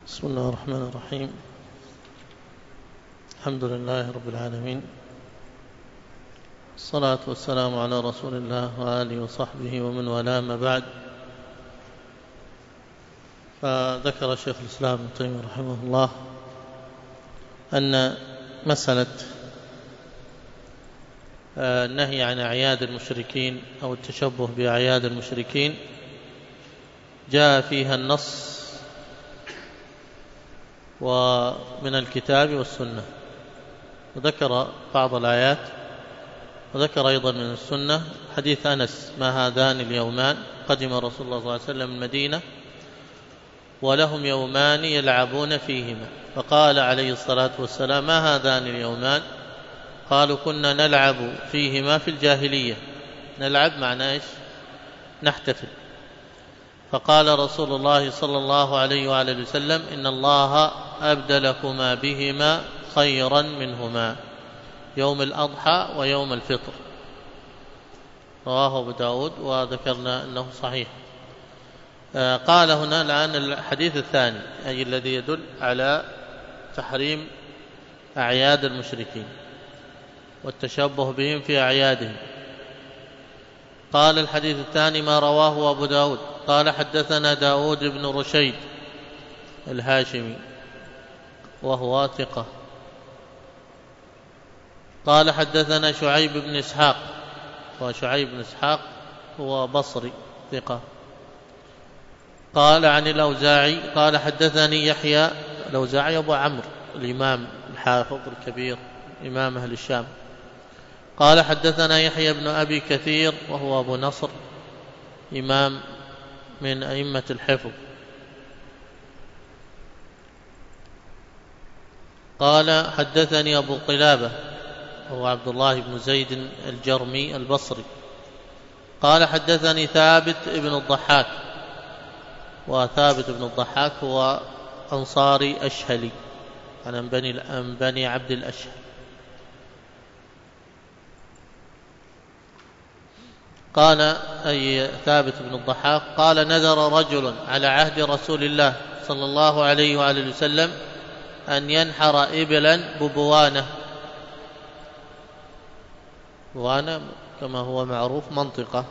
بسم الله الرحمن الرحيم. الحمد لله رب العالمين، الصلاة والسلام على رسول الله وآله وصحبه ومن والاه، ما بعد. فذكر شيخ الإسلام ابن تيمية رحمه الله أن مسألة النهي عن أعياد المشركين أو التشبه بأعياد المشركين جاء فيها النص ومن الكتاب والسنة، وذكر بعض الآيات، وذكر أيضا من السنة حديث أنس: ما هذان اليومان قدم رسول الله صلى الله عليه وسلم المدينة ولهم يومان يلعبون فيهما، فقال عليه الصلاة والسلام: ما هذان اليومان؟ قالوا: كنا نلعب فيهما في الجاهلية. نلعب معناه إيش؟ نحتفل. فقال رسول الله صلى الله عليه وآله وسلم: إن الله أبدلكما بهما خيرا منهما يوم الأضحى ويوم الفطر. رواه أبو داود وذكرنا أنه صحيح. قال هنا الآن الحديث الثاني، أي الذي يدل على تحريم أعياد المشركين والتشبه بهم في أعيادهم. قال الحديث الثاني: ما رواه أبو داود قال: حدثنا داود بن رشيد الهاشمي وهو ثقة. قال: حدثنا شعيب بن إسحاق، وشعيب بن إسحاق هو بصري ثقة. قال: عن الأوزاعي قال: حدثني يحيى. الأوزاعي أبو عمرو الإمام الحافظ الكبير إمام أهل الشام. قال: حدثنا يحيى بن أبي كثير وهو أبو نصر إمام من أئمة الحفظ. قال: حدثني أبو قلابة هو عبد الله بن زيد الجرمي البصري. قال: حدثني ثابت بن الضحاك، وثابت بن الضحاك هو أنصاري أشهلي عن بني عبد الأشهل. قال أي ثابت بن الضحاك قال: نذر رجل على عهد رسول الله صلى الله عليه وآله وسلم أن ينحر إبلا ببوانة. بوانة كما هو معروف منطقة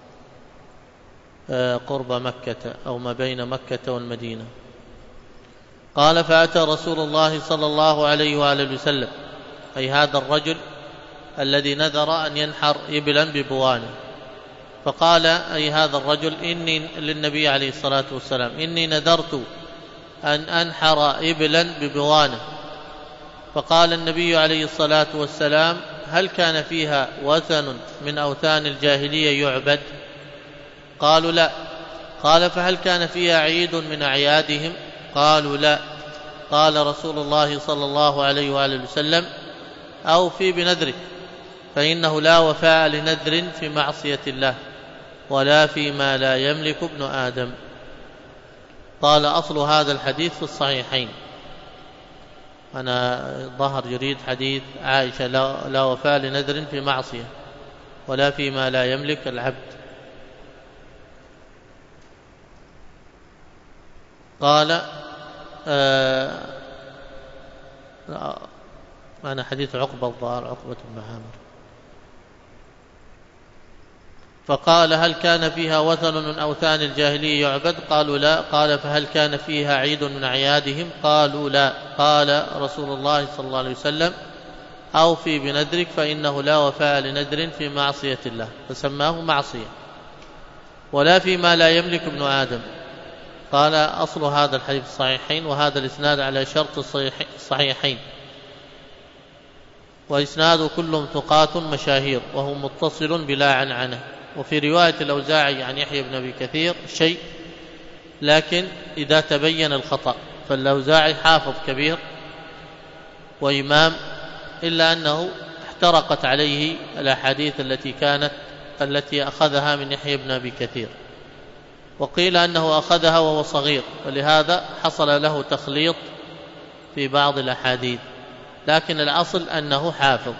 قرب مكة أو ما بين مكة والمدينة. قال: فأتى رسول الله صلى الله عليه وآله وسلم، أي هذا الرجل الذي نذر أن ينحر إبلا ببوانة، فقال أي هذا الرجل إني للنبي عليه الصلاة والسلام: إني نذرت أن أنحر إبلا ببوانة. فقال النبي عليه الصلاة والسلام: هل كان فيها وثن من أوثان الجاهلية يعبد؟ قالوا: لا. قال: فهل كان فيها عيد من أعيادهم؟ قالوا: لا. قال رسول الله صلى الله عليه وآله وسلم: أوفي بنذرك، فإنه لا وفاء لنذر في معصية الله ولا فيما لا يملك ابن آدم. قال: أصل هذا الحديث في الصحيحين. أنا ظهر يريد حديث عائشة: لا وفاء لنذر في معصية ولا فيما لا يملك العبد. قال: أنا حديث عقبة الظاهر، عقبة بن عامر. فقال: هل كان فيها وثن من أوثان الجاهلية يعبد؟ قالوا: لا. قال: فهل كان فيها عيد من أعيادهم؟ قالوا: لا. قال رسول الله صلى الله عليه وسلم: أوفي بنذرك، فإنه لا وفاء لنذر في معصية الله، فسماه معصية، ولا فيما لا يملك ابن آدم. قال: أصل هذا الحديث الصحيحين، وهذا الإسناد على شرط الصحيحين، وإسناد كلهم ثقات مشاهير، وهو متصل بلا عنعنة. وفي رواية الأوزاعي عن يحيى بن أبي كثير شيء، لكن إذا تبين الخطأ، فالأوزاعي حافظ كبير وإمام، إلا أنه احترقت عليه الأحاديث التي أخذها من يحيى بن أبي كثير، وقيل أنه أخذها وهو صغير، ولهذا حصل له تخليط في بعض الأحاديث، لكن الأصل أنه حافظ.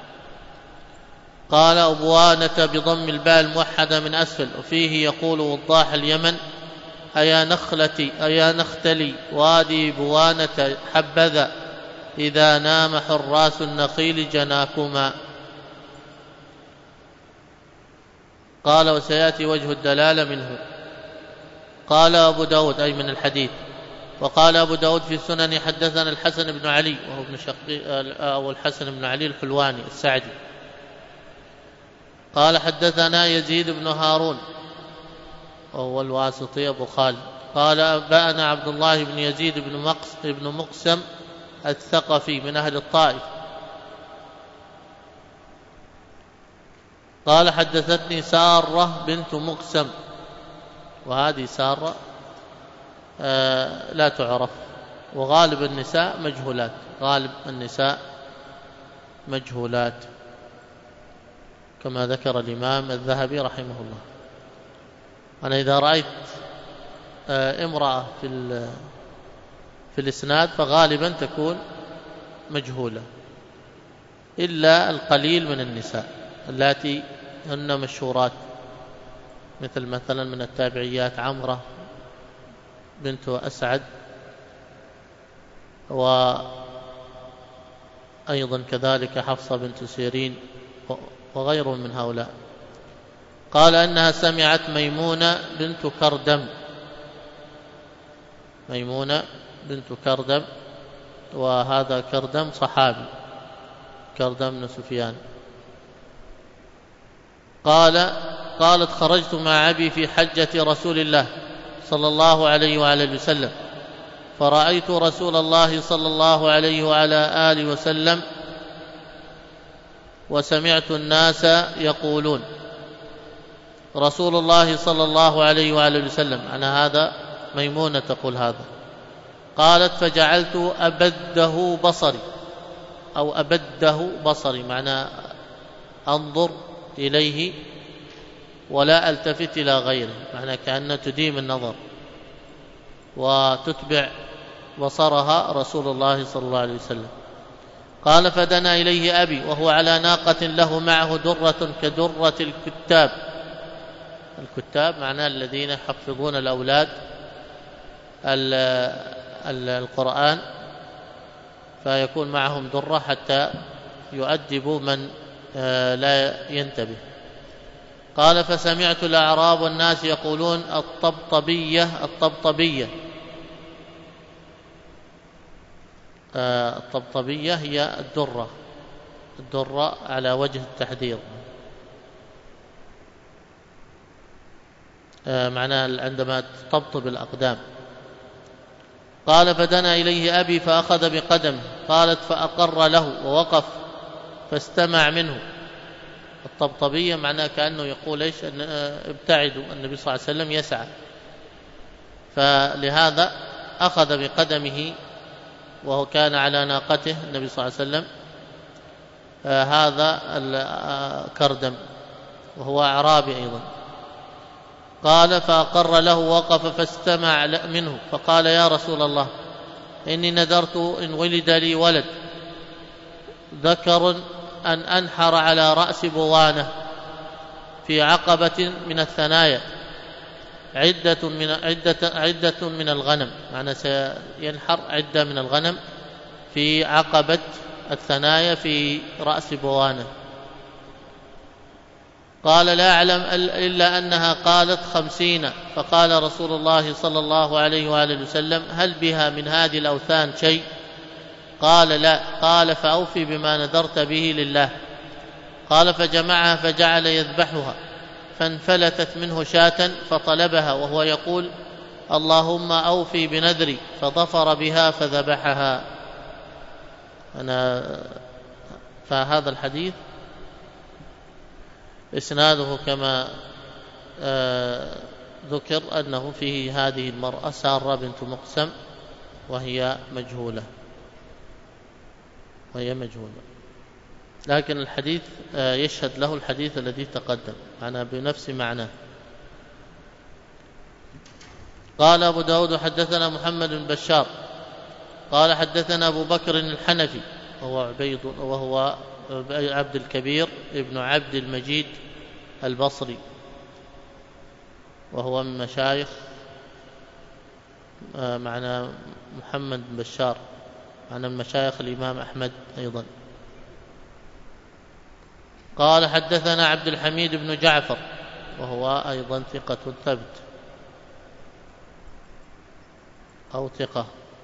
قال: أبوانة بضم الباء الموحدة من أسفل، وفيه يقول وضاح اليمن أيا نختلي وادي بوانة حبذا إذا نام حراس النخيل جناكما. قال وسيأتي وجه الدلالة منه. قال أبو داود أي من الحديث. وقال أبو داود في السنن حدثنا الحسن بن علي وهو ابن أو الحسن بن علي الحلواني السعدي قال حدثنا يزيد بن هارون وهو الواسطي أبو خالد قال أنبأنا عبد الله بن يزيد بن مقسم الثقفي من أهل الطائف قال حدثتني سارة بنت مقسم، وهذه سارة لا تعرف، وغالب النساء مجهولات، غالب النساء مجهولات كما ذكر الإمام الذهبي رحمه الله. أنا إذا رأيت امرأة في الإسناد فغالبا تكون مجهولة، إلا القليل من النساء اللاتي هن مشهورات، مثلا من التابعيات عمرة بنت أسعد، وأيضا كذلك حفصة بنت سيرين وغيرهم من هؤلاء. قال أنها سمعت ميمونة بنت كردم، ميمونة بنت كردم، وهذا كردم صحابي، كردم بن سفيان. قالت خرجت مع أبي في حجة رسول الله صلى الله عليه وعلى وسلم، فرأيت رسول الله صلى الله عليه وعلى آله وسلم وسمعت الناس يقولون رسول الله صلى الله عليه وعلى وسلم، أنا هذا ميمونة تقول هذا. قالت فجعلت أبده بصري، أو أبده بصري معنى أنظر إليه ولا ألتفت إلى غيره، معنى كأن تديم النظر وتتبع بصرها رسول الله صلى الله عليه وسلم. قال فدنا إليه أبي وهو على ناقة له معه درة كدرة الكتاب، الكتاب معناه الذين يحفظون الأولاد القرآن، فيكون معهم درة حتى يؤدبوا من لا ينتبه. قال فسمعت الأعراب والناس يقولون الطبطبية، الطبطبية، الطبطبية هي الدرة على وجه التحذير، معناه عندما تطبطب الأقدام. قال فدنا إليه أبي فأخذ بقدمه، قالت فأقر له ووقف فاستمع منه. الطبطبية معناه كأنه يقول إيش، أن ابتعدوا، النبي صلى الله عليه وسلم يسعى، فلهذا أخذ بقدمه وهو كان على ناقته النبي صلى الله عليه وسلم، هذا الكردم وهو أعرابي أيضا. قال فأقر له ووقف فاستمع منه، فقال يا رسول الله إني نذرت إن ولد لي ولد ذكر أن أنحر على رأس بوانة في عقبة من الثنايا عدة من الغنم، معنى سينحر عدة من الغنم في عقبة الثنايا في رأس بوانة. قال لا أعلم إلا أنها قالت 50. فقال رسول الله صلى الله عليه وآله وسلم هل بها من هذه الأوثان شيء؟ قال لا. قال فأوفي بما نذرت به لله. قال فجمعها فجعل يذبحها، فانفلتت منه شاة فطلبها وهو يقول اللهم أوفي بنذري، فظفر بها فذبحها. فهذا الحديث إسناده كما ذكر أنه فيه هذه المرأة سارة بنت مقسم وهي مجهولة، لكن الحديث يشهد له الحديث الذي تقدم معنا بنفس معناه. قال أبو داود حدثنا محمد بن بشار قال حدثنا أبو بكر الحنفي وهو عبد الكبير ابن عبد المجيد البصري، وهو من مشايخ معنى محمد بن بشار عن المشايخ الإمام أحمد أيضا. قال حدثنا عبد الحميد بن جعفر وهو أيضا ثقة ثبت أو ثقة.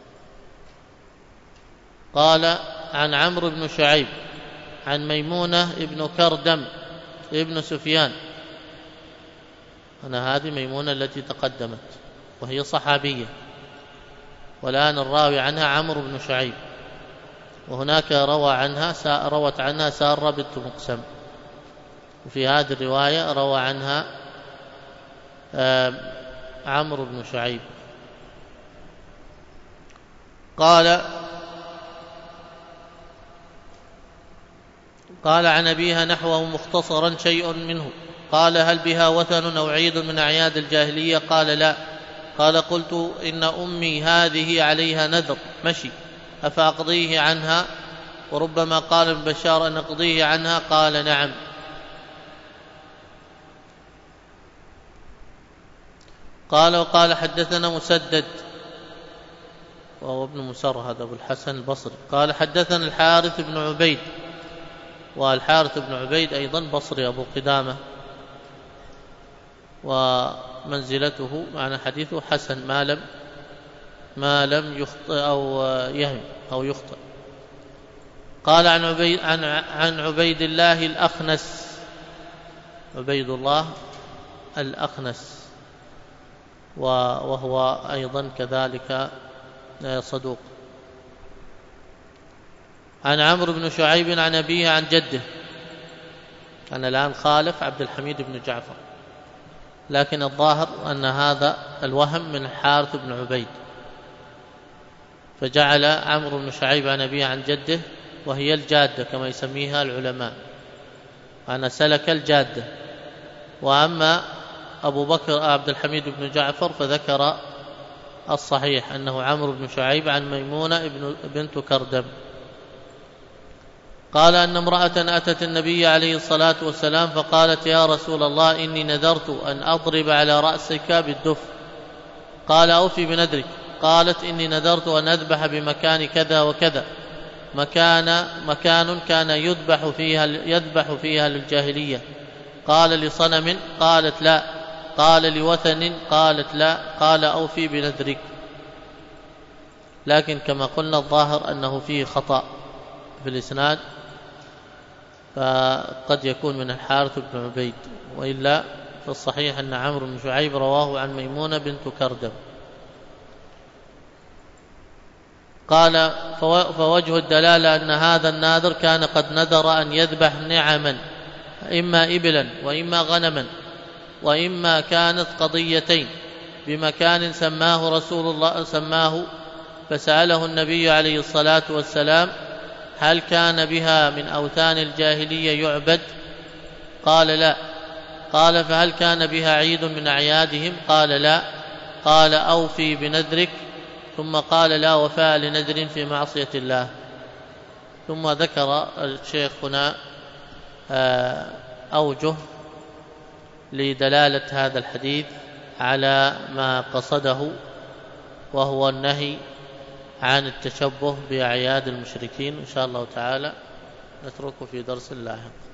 قال عن عمرو بن شعيب عن ميمونة ابن كردم ابن سفيان. أنا هذه ميمونة التي تقدمت وهي صحابية، والآن الراوي عنها عمرو بن شعيب، وهناك روت عنها سارة بنت مقسم، وفي هذه الرواية روى عنها عمرو بن شعيب. قال عن أبيها نحوه مختصرا شيء منه. قال هل بها وثن أو عيد من أعياد الجاهلية؟ قال لا. قال قلت إن أمي هذه عليها نذر مشي أفأقضيه عنها؟ وربما قال ابن بشار أن أقضيه عنها. قال نعم. وقال حدثنا مسدد وهو ابن مسرهد أبو الحسن البصري. قال حدثنا الحارث بن عبيد، والحارث بن عبيد أيضا بصري أبو قدامة، ومنزلته معنى حديثه حسن ما لم يخطئ أو يهم أو يخطئ. قال عن عبيد الله الأخنس، عبيد الله الأخنس، وهو أيضا كذلك صدوق. عن عمرو بن شعيب عن أبيه عن جده. كان الآن خالف عبد الحميد بن جعفر، لكن الظاهر أن هذا الوهم من الحارث بن عبيد، فجعل عمرو بن شعيب عن أبيه عن جده، وهي الجادة كما يسميها العلماء، أنا سلك الجادة. وأما أبو بكر عبد الحميد بن جعفر فذكر الصحيح أنه عمرو بن شعيب عن ميمونة بنت كردم. قال أن امرأة أتت النبي عليه الصلاة والسلام فقالت يا رسول الله إني نذرت أن أضرب على رأسك بالدف. قال أوفي بنذرك. قالت إني نذرت أن أذبح بمكان كذا وكذا، مكان كان يذبح فيها للجاهلية. قال لصنم؟ قالت لا. قال لوثن؟ قالت لا. قال أوفي بنذرك. لكن كما قلنا الظاهر أنه فيه خطأ في الإسناد، فقد يكون من الحارث بن عبيد، وإلا فالصحيح أن عمرو بن شعيب رواه عن ميمونة بنت كردم. قال فوجه الدلالة أن هذا الناذر كان قد نذر أن يذبح نعما، إما إبلا وإما غنما، وإما كانت قضيتين بمكان سماه فسأله النبي عليه الصلاة والسلام هل كان بها من أوثان الجاهلية يعبد؟ قال لا. قال فهل كان بها عيد من أعيادهم؟ قال لا. قال أوفي بنذرك. ثم قال لا وفاء لنذر في معصية الله. ثم ذكر الشيخ هنا أوجه لدلالة هذا الحديث على ما قصده، وهو النهي عن التشبه بأعياد المشركين. إن شاء الله تعالى نتركه في درس لاحق.